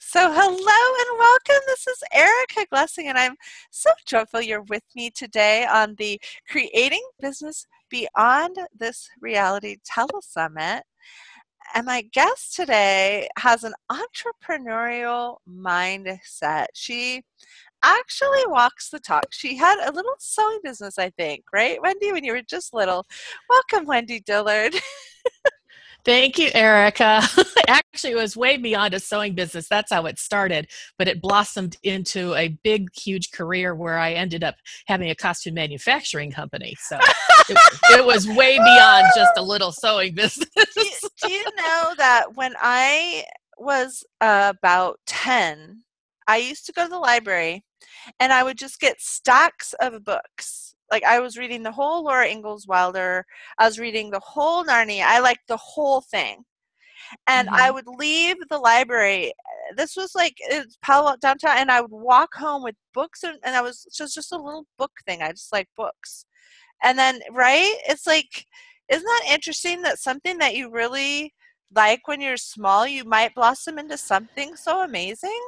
So, hello and welcome. This is Erica Glessing, and I'm so joyful you're with me today on the Creating Business Beyond This Reality Telesummit. And my guest today has an entrepreneurial mindset. She actually walks the talk. She had a little sewing business, I think, right, Wendy, when you were just little. Welcome, Wendy Dillard. Thank you, Erica. Actually, it was way beyond a sewing business. That's how it started, but it blossomed into a big, huge career where I ended up having a costume manufacturing company. So it was way beyond just a little sewing business. Do you know that when I was about 10, I used to go to the library and I would just get stacks of books. Like I was reading the whole Laura Ingalls Wilder. I was reading the whole Narnia. I liked the whole thing. And I Hmm. would leave the library. This was like it's Palo Alto downtown, and I would walk home with books, and I was just a little book thing. I just like books. And then, right? It's like, isn't that interesting that something that you really like when you're small, you might blossom into something so amazing?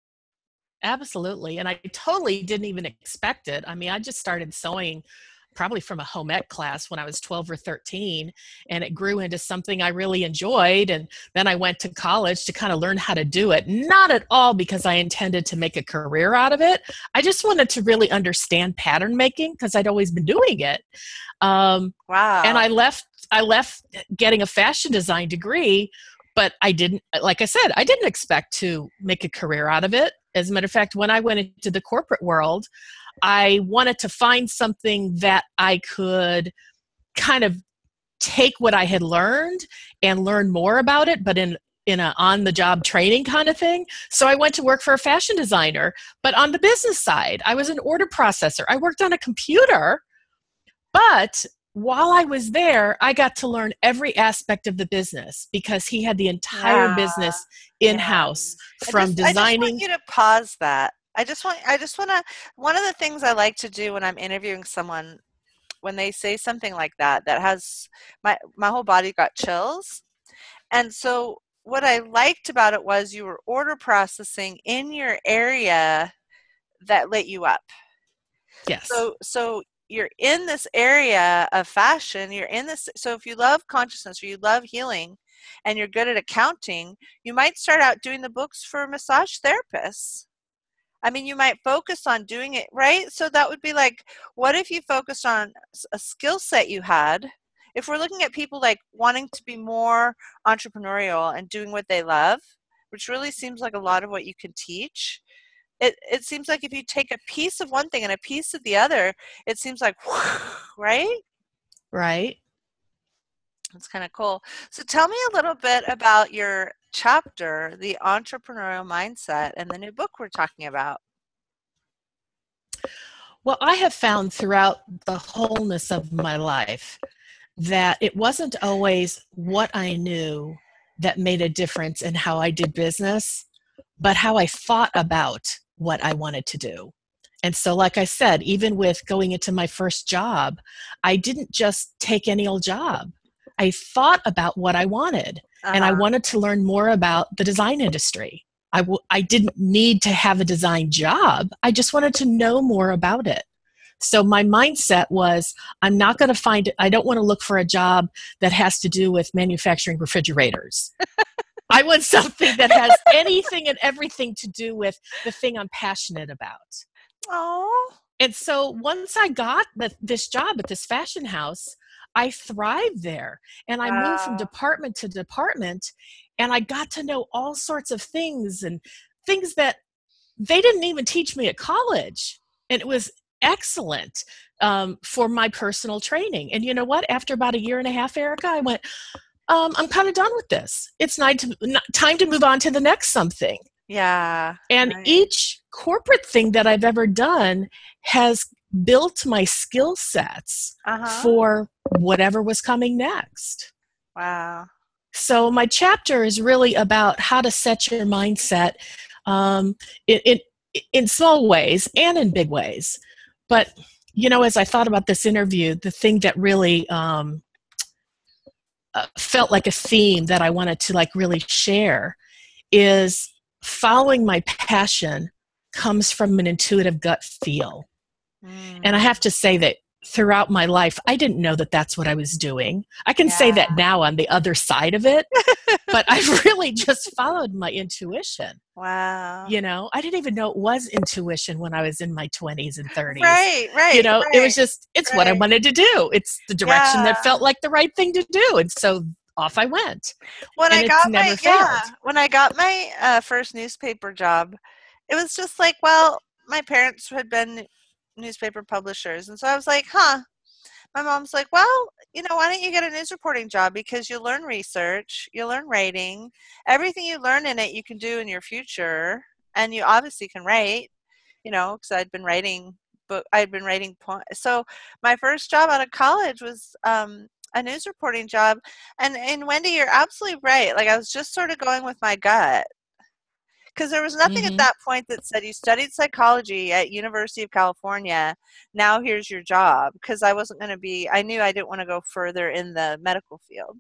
Absolutely. And I totally didn't even expect it. I mean, I just started sewing probably from a home ec class when I was 12 or 13, and it grew into something I really enjoyed. And then I went to college to kind of learn how to do it, not at all because I intended to make a career out of it. I just wanted to really understand pattern making because I'd always been doing it. Um, and Wow. I left getting a fashion design degree, but I didn't, like I said, I didn't expect to make a career out of it. As a matter of fact, when I went into the corporate world, I wanted to find something that I could kind of take what I had learned and learn more about it, but in a on the job training kind of thing. So I went to work for a fashion designer, but on the business side, I was an order processor. I worked on a computer, but while I was there, I got to learn every aspect of the business because he had the entire Yeah. business Yeah. in-house from I just want designing. you to pause that. I just want to, one of the things I like to do when I'm interviewing someone, when they say something like that, that has my whole body got chills. And so what I liked about it was you were order processing in your area that lit you up. Yes. So you're in this area of fashion, you're in this, so if you love consciousness or you love healing and you're good at accounting, you might start out doing the books for massage therapists. I mean, you might focus on doing it, right? So that would be like, what if you focused on a skill set you had? If we're looking at people like wanting to be more entrepreneurial and doing what they love, which really seems like a lot of what you can teach, it seems like if you take a piece of one thing and a piece of the other, it seems like, right? Right. It's kind of cool. So tell me a little bit about your chapter, The Entrepreneurial Mindset, and the new book we're talking about. Well, I have found throughout the wholeness of my life that it wasn't always what I knew that made a difference in how I did business, but how I thought about what I wanted to do. And so, like I said, even with going into my first job, I didn't just take any old job. I thought about what I wanted, and I Uh-huh. wanted to learn more about the design industry. I didn't need to have a design job. I just wanted to know more about it. So my mindset was, I'm not going to find it. I don't want to look for a job that has to do with manufacturing refrigerators. I want something that has anything and everything to do with the thing I'm passionate about. Oh, And so once I got this job at this fashion house, I thrived there and I moved from wow. department to department, and I got to know all sorts of things and things that they didn't even teach me at college. And it was excellent for my personal training. And you know what? After about a year and a half, Erica, I went, I'm kind of done with this. It's time to move on to the next something. Yeah, And right. each corporate thing that I've ever done has built my skill sets Uh-huh. for whatever was coming next. Wow. So my chapter is really about how to set your mindset um, in, in in small ways and in big ways. But you know, as I thought about this interview, the thing that really felt like a theme that I wanted to like really share is following my passion comes from an intuitive gut feel. And I have to say that throughout my life, I didn't know that that's what I was doing. I can say that now on the other side of it, but I've really just followed my intuition. Wow. You know, I didn't even know it was intuition when I was in my 20s and 30s. Right. You know, it was just, it's what I wanted to do. It's the direction that felt like the right thing to do. And so off I went. When and it's never failed. When I got my first newspaper job, it was just like, well, my parents had been newspaper publishers. And so I was like, my mom's like, well, you know, why don't you get a news reporting job, because you learn research, you learn writing, everything you learn in it you can do in your future, and you obviously can write, you know, because I'd been writing so my first job out of college was a news reporting job. And Wendy, you're absolutely right. Like, I was just sort of going with my gut, because there was nothing at that point that said you studied psychology at University of California, now here's your job, because I wasn't going to be, I knew I didn't want to go further in the medical field.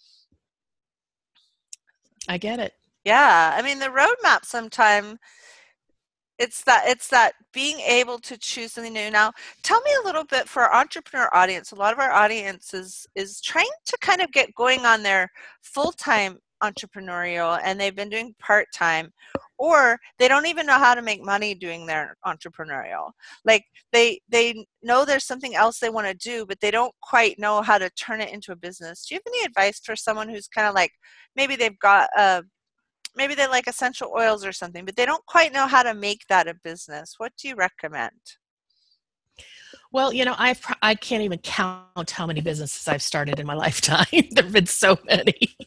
I get it. Yeah. I mean, the roadmap sometime, it's that being able to choose something new. Now, tell me a little bit, for our entrepreneur audience, a lot of our audience is trying to kind of get going on their full-time entrepreneurial, and they've been doing part-time, or they don't even know how to make money doing their entrepreneurial. Like, they know there's something else they want to do, but they don't quite know how to turn it into a business. Do you have any advice for someone who's kind of like, maybe they've got maybe they like essential oils or something, but they don't quite know how to make that a business? What do you recommend? Well, you know, I can't even count how many businesses I've started in my lifetime. There have been so many.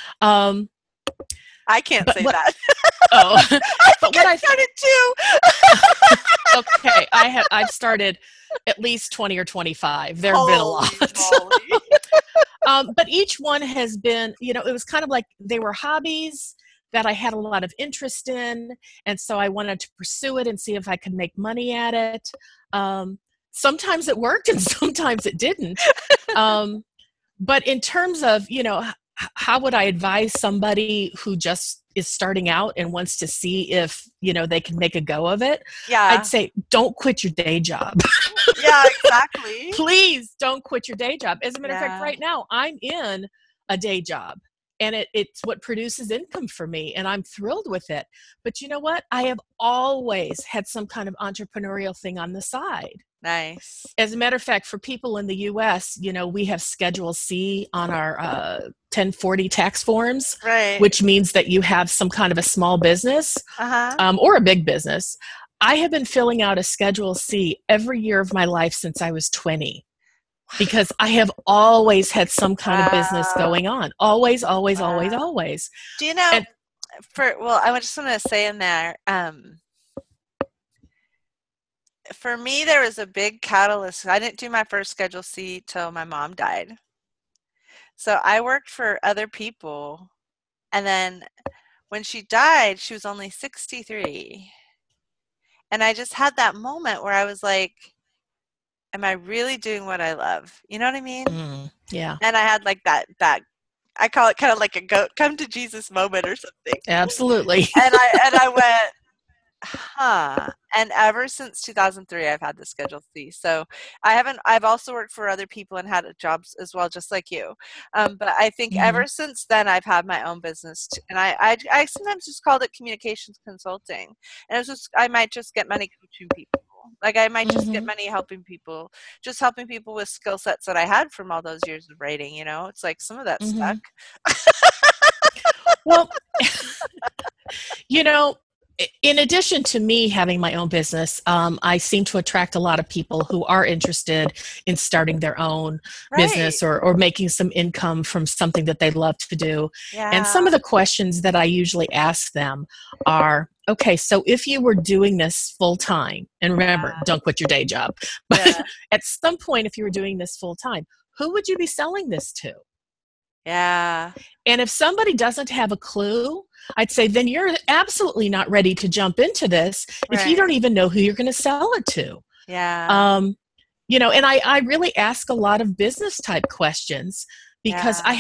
I can't say that. Oh, I think I started too. Okay, I've started at least 20 or 25. There have been a lot. But each one has been, you know, it was kind of like they were hobbies that I had a lot of interest in, and so I wanted to pursue it and see if I could make money at it. Sometimes it worked and sometimes it didn't. But in terms of, you know, how would I advise somebody who just is starting out and wants to see if, you know, they can make a go of it? Yeah. I'd say, don't quit your day job. Yeah, exactly. Please don't quit your day job. As a matter of fact, right now I'm in a day job, and it's what produces income for me, and I'm thrilled with it. But you know what? I have always had some kind of entrepreneurial thing on the side. Nice. As a matter of fact, for people in the U.S., you know, we have Schedule C on our 1040 tax forms, right, which means that you have some kind of a small business or a big business. I have been filling out a Schedule C every year of my life since I was 20. Because I have always had some kind of business going on. Always. Do you know, I just want to say in there, for me, there was a big catalyst. I didn't do my first Schedule C till my mom died. So I worked for other people. And then when she died, she was only 63. And I just had that moment where I was like, am I really doing what I love? You know what I mean? Yeah. And I had like that, I call it kind of like a come to Jesus moment or something. Absolutely. And I went, and ever since 2003, I've had the Schedule C. So I've also worked for other people and had jobs as well, just like you. But I think ever since then, I've had my own business too. And I sometimes just called it communications consulting. And it was just, I might just get money coaching people. Like, I might just get money helping people with skill sets that I had from all those years of writing, you know? It's like some of that stuck. Well, you know, in addition to me having my own business, I seem to attract a lot of people who are interested in starting their own business or making some income from something that they love to do. Yeah. And some of the questions that I usually ask them are, okay, so if you were doing this full time, and remember, don't quit your day job, but at some point, if you were doing this full time, who would you be selling this to? Yeah. And if somebody doesn't have a clue, I'd say, then you're absolutely not ready to jump into this if you don't even know who you're going to sell it to. Yeah. You know, and I really ask a lot of business type questions because I have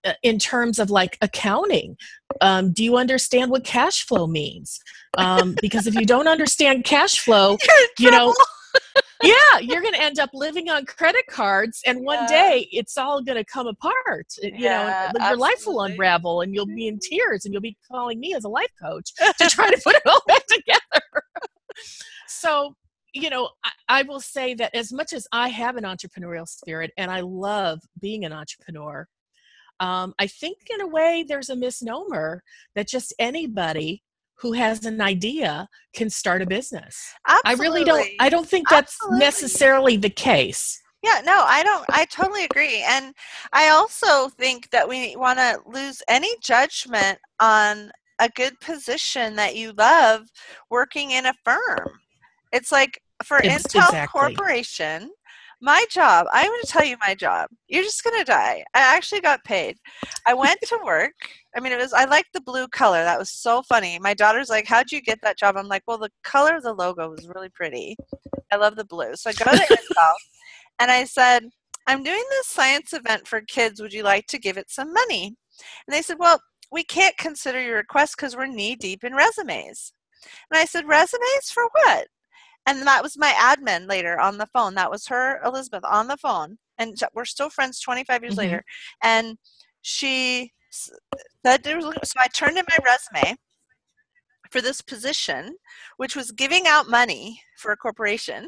in terms of like accounting. Do you understand what cash flow means? Because if you don't understand cash flow, You're in you know, trouble. yeah, you're going to end up living on credit cards, and one Yeah. day it's all going to come apart, and Yeah, your life will absolutely. unravel, and you'll be in tears, and you'll be calling me as a life coach to try to put it all back together. So, I will say that as much as I have an entrepreneurial spirit and I love being an entrepreneur, I think in a way there's a misnomer that just anybody who has an idea can start a business. I Absolutely. don't think that's Absolutely. necessarily the case. Yeah, no, I don't. I totally agree. And I also think that we want to lose any judgment on a good position that you love working in a firm. It's like for Intel Exactly. Corporation, my job, I'm going to tell you my job. You're just going to die. I actually got paid. I went to work. I mean, I liked the blue color. That was so funny. My daughter's like, how'd you get that job? I'm like, well, the color of the logo was really pretty. I love the blue. So I go to Intel. And I said, I'm doing this science event for kids. Would you like to give it some money? And they said, well, we can't consider your request because we're knee deep in resumes. And I said, resumes for what? And that was my admin later on the phone. That was her, Elizabeth, on the phone. And we're still friends 25 years Mm-hmm. later. And she said, so I turned in my resume for this position, which was giving out money for a corporation.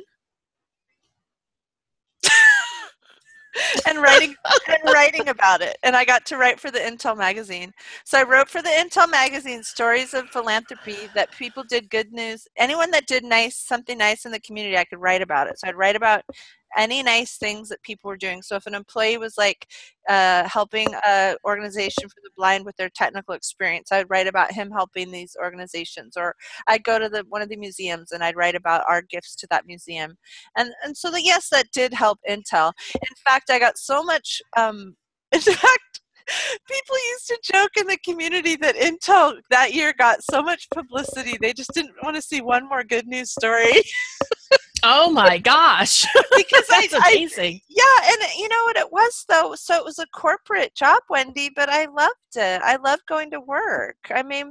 and writing about it. And I got to write for the Intel magazine. So I wrote for the Intel magazine stories of philanthropy, that people did good news. Anyone that did something nice in the community, I could write about it. So I'd write about any nice things that people were doing. So if an employee was like helping an organization for the blind with their technical experience, I'd write about him helping these organizations. Or I'd go to one of the museums and I'd write about our gifts to that museum. And so yes, that did help Intel. In fact, I got so much, in fact, people used to joke in the community that Intel that year got so much publicity, they just didn't want to see one more good news story. Oh my gosh. Because That's amazing. yeah, and you know what it was though? So it was a corporate job, Wendy, but I loved it. I loved going to work. I mean,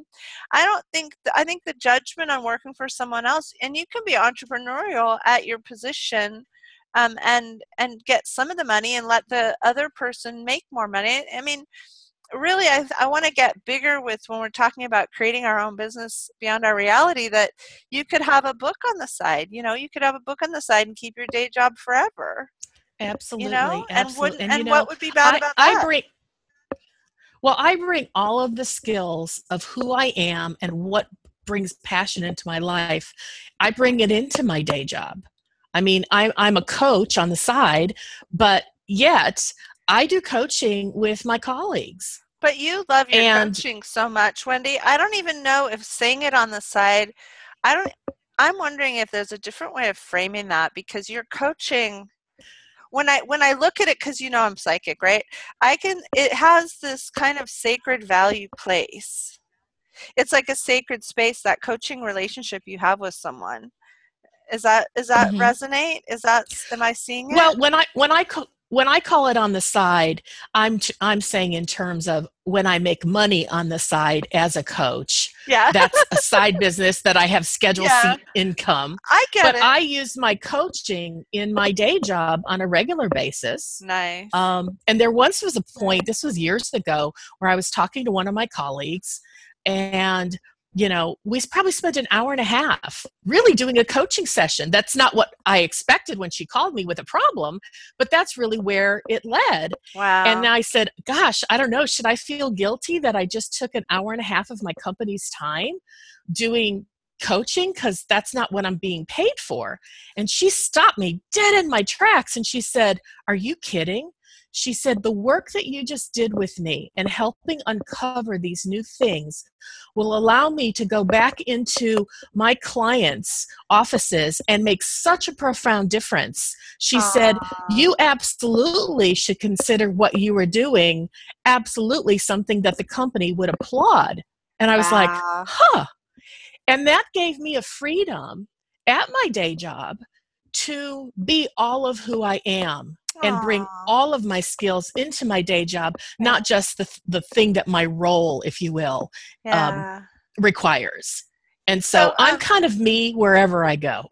I think the judgment on working for someone else, and you can be entrepreneurial at your position, and get some of the money and let the other person make more money. I mean, really, I want to get bigger with when we're talking about creating our own business beyond our reality, that you could have a book on the side. You could have a book on the side and keep your day job forever. Absolutely. And Absolutely. And what would be bad about I that? I bring all of the skills of who I am and what brings passion into my life. I bring it into my day job. I mean, I'm a coach on the side, but yet I do coaching with my colleagues. But you love your And coaching so much, Wendy. I don't even know if saying it on the side, I don't I'm wondering if there's a different way of framing that, because your coaching, when I look at it, because I'm psychic, right? It has this kind of sacred value place. It's like a sacred space, that coaching relationship you have with someone. Is that mhm. resonate? Am I seeing it? Well, when I call it on the side, I'm saying in terms of when I make money on the side as a coach. Yeah. That's a side business that I have schedule Yeah. C income. I get But it. I use my coaching in my day job on a regular basis. Nice. And there once was a point, this was years ago, where I was talking to one of my colleagues, and we probably spent an hour and a half really doing a coaching session. That's not what I expected when she called me with a problem, but that's really where it led. And Wow. I said, gosh, I don't know, should I feel guilty that I just took an hour and a half of my company's time doing coaching, because that's not what I'm being paid for? And she stopped me dead in my tracks and she said, are you kidding? She said, the work that you just did with me and helping uncover these new things will allow me to go back into my clients' offices and make such a profound difference. She said, Aw. you absolutely should consider what you were doing, absolutely something that the company would applaud. And I was like, Wow. huh. And that gave me a freedom at my day job to be all of who I am. and bring Aw. all of my skills into my day job, Yeah. not just the thing that my role, if you will, um, Yeah. requires. And So so I'm kind of me wherever I go.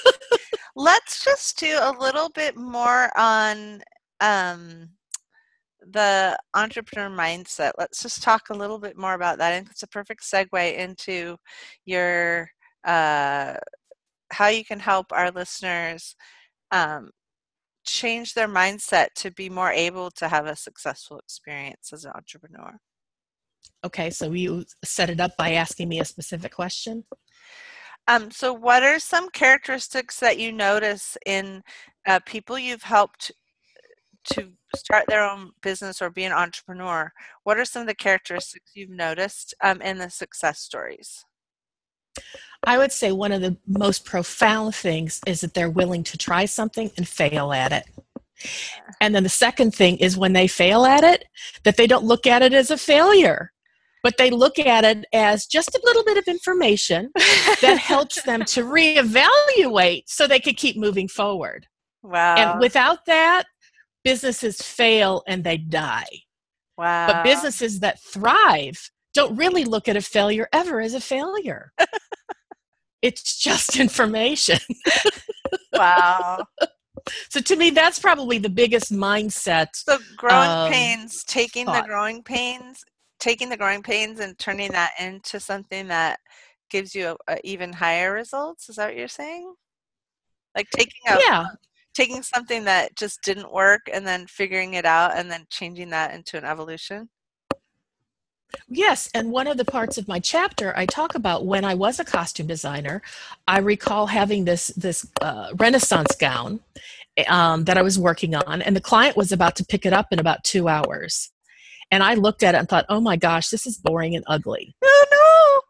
let's just do a little bit more on um, the entrepreneur mindset. Let's just talk a little bit more about that. And it's a perfect segue into your how you can help our listeners um, change their mindset to be more able to have a successful experience as an entrepreneur. Okay, so you set it up by asking me a specific question. So what are some characteristics that you notice in people you've helped to start their own business or be an entrepreneur? What are some of the characteristics you've noticed in the success stories? I would say one of the most profound things is that they're willing to try something and fail at it. And then the second thing is when they fail at it, that they don't look at it as a failure, but they look at it as just a little bit of information that helps them to reevaluate so they could keep moving forward. And Wow. without that, businesses fail and they die. But Wow. businesses that thrive don't really look at a failure ever as a failure. It's just information. Wow. So to me, that's probably the biggest mindset So growing pains, thought. taking the growing pains and turning that into something that gives you a even higher results. Is that what you're saying? Like Yeah, taking something that just didn't work and then figuring it out and then changing that into an evolution? yes. And one of the parts of my chapter, I talk about when I was a costume designer, I recall having this Renaissance gown that I was working on, and the client was about to pick it up in about 2 hours. And I looked at it and thought, oh my gosh, this is boring and ugly. Oh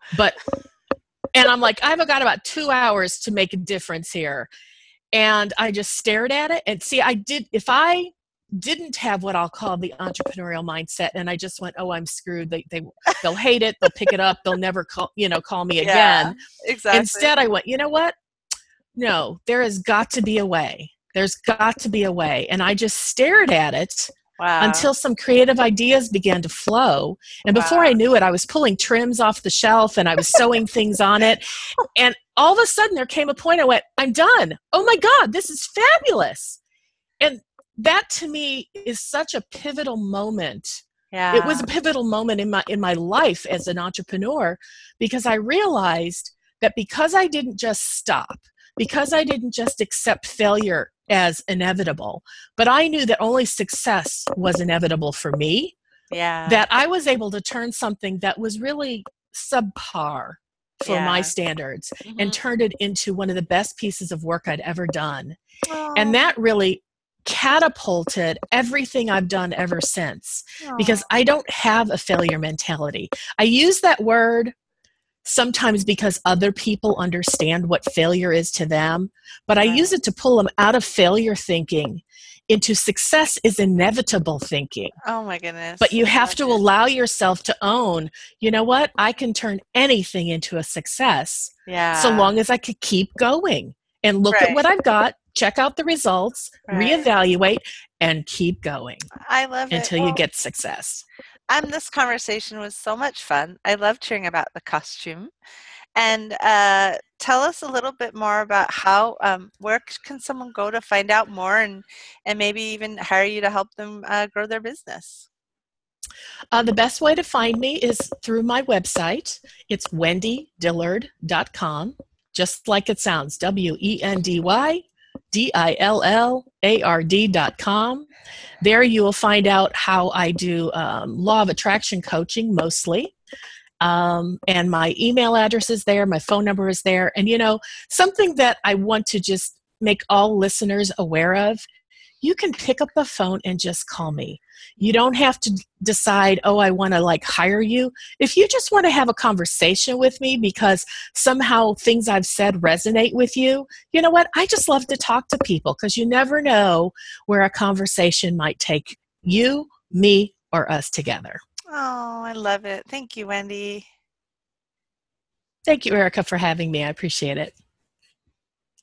And I'm like, I've got about 2 hours to make a difference here. And I just stared at it. And see, if I didn't have what I'll call the entrepreneurial mindset, and I just went, oh, I'm screwed. They'll hate it. They'll pick it up. They'll never call me no. Yeah, again. exactly. Instead, I went, you know what? No, there has got to be a way. There's got to be a way. And I just stared at it Wow. until some creative ideas began to flow. And before I knew it, I was pulling trims off the shelf and I was sewing things on it. And all of a sudden there came a point I went, I'm done. Oh my God, this is fabulous. And that to me is such a pivotal moment. Yeah. It was a pivotal moment in my life as an entrepreneur, because I realized that because I didn't just stop, because I didn't just accept failure as inevitable, but I knew that only success was inevitable for me, Yeah. that I was able to turn something that was really subpar for my Yeah. standards Mhm. and turned it into one of the best pieces of work I'd ever done. Oh. And that really catapulted everything I've done ever since, because I don't have a failure mentality. I use that word sometimes because other people understand what failure is to them, but I use it to pull them out of failure thinking into success is inevitable thinking. Oh my goodness. But you have to allow yourself to own, you know what? I can turn anything into a success, so long as I could keep going and look at what I've got, check out the results, reevaluate, and keep going I love it. until you get success. This conversation was so much fun. I loved hearing about the costume. And tell us a little bit more about how, where can someone go to find out more and maybe even hire you to help them grow their business? The best way to find me is through my website. It's wendydillard.com, just like it sounds, WENDYDILLARD.com. There you will find out how I do law of attraction coaching mostly. And my email address is there, my phone number is there. And something that I want to just make all listeners aware of, you can pick up the phone and just call me. You don't have to decide, oh, I want to hire you. If you just want to have a conversation with me because somehow things I've said resonate with you, you know what? I just love to talk to people, because you never know where a conversation might take you, me, or us together. Oh, I love it. Thank you, Wendy. Thank you, Erica, for having me. I appreciate it.